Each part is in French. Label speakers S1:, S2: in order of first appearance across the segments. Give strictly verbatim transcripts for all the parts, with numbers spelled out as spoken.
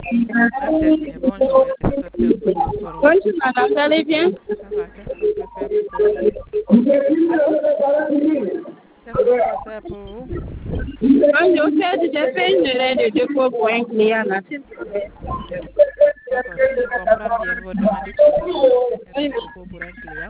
S1: Ah, c'est bien. Bonjour, docteur Boudisoro.
S2: Bonjour, madame, vous allez bien?
S1: Ça va, qu'est-ce qu'on peut faire pour vous? Qu'est-ce qu'on peut faire pour vous?
S2: Bonjour, j'ai fait une erreur de dépôt pour un client, là, s'il vous plaît.
S1: D'accord, si je comprends bien, vous demandez pour un dépôt pour un client.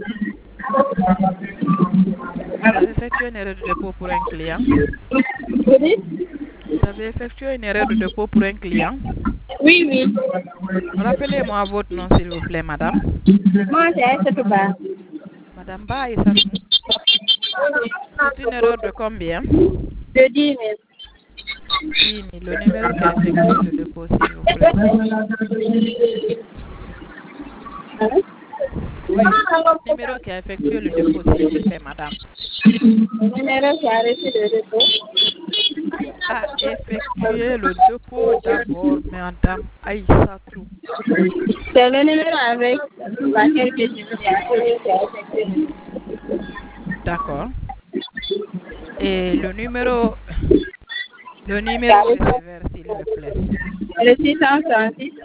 S1: Vous avez effectué une erreur de dépôt pour un client?
S2: Vous dites?
S1: Vous avez effectué une erreur de dépôt pour un client?
S2: Oui, oui.
S1: Rappelez-moi votre nom, s'il vous plaît, madame.
S2: Moi, c'est Aïssatou Ba.
S1: Madame Ba Aïssatou. C'est une erreur de combien?
S2: De dix mille.
S1: dix mille. Le numéro qui a effectué le dépôt, s'il vous plaît.
S2: Hein?
S1: Oui, le numéro qui a effectué le dépôt, s'il vous plaît, madame.
S2: Le numéro qui a reçu le dépôt.
S1: A effectué le dépôt d'abord, madame Aïssatou.
S2: C'est le numéro avec laquelle que je vous ai appelé qui a effectué.
S1: D'accord. Et le numéro, le numéro receveur, s'il vous plaît.
S2: Le six cent soixante-six.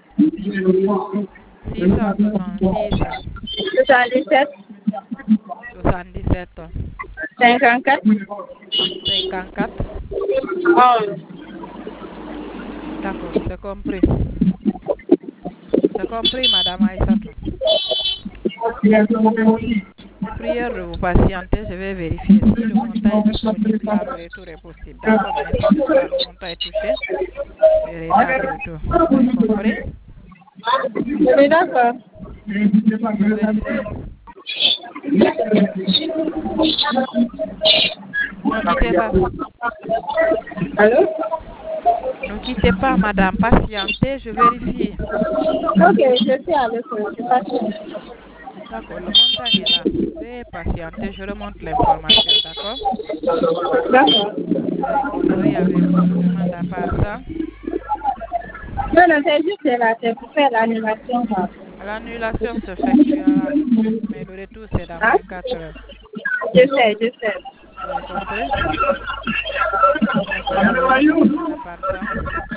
S1: six cent soixante-six,
S2: soixante-dix-sept.
S1: soixante-dix-sept,
S2: cinquante-quatre.
S1: cinquante-quatre.
S2: onze.
S1: D'accord, c'est compris. C'est compris, madame Aïssatou. Prière de vous patienter, je vais vérifier si le montant est disponible, là, le retour est possible. D'accord, mais si toutefois le montant est touché, je retarde le retour. Vous avez compris?
S2: Oui, d'accord.
S1: Vérifiez. Ne quittez pas.
S2: Allô?
S1: Ne quittez pas, madame. Patientez, je vérifie.
S2: Ok, je suis à l'école, je passe.
S1: D'accord, le montant est là. Veuillez patienter, je remonte l'information, d'accord?
S2: D'accord.
S1: Vous avez compris, avez-vous une demande à part ça?
S2: Non, non, c'est juste là, c'est pour faire l'animation. quoi.
S1: L'annulation s'effectuera, mais le retour c'est dans
S2: Hein?
S1: vingt-quatre heures.
S2: Je sais, je sais.
S1: Vous avez compris? D'accord, avez-vous une demande à part ça?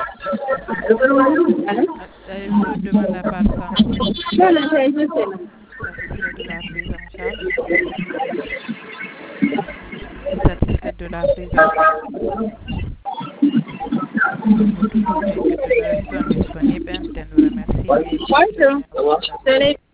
S2: Hein?
S1: Avez-vous une demande à part ça?
S2: Non, non, c'est juste là.
S1: Satisfait de la prise en charge? Satisfait de la prise en charge? Votre dossier que nous restons disponibles. Je nous remercie.
S2: Bonjour.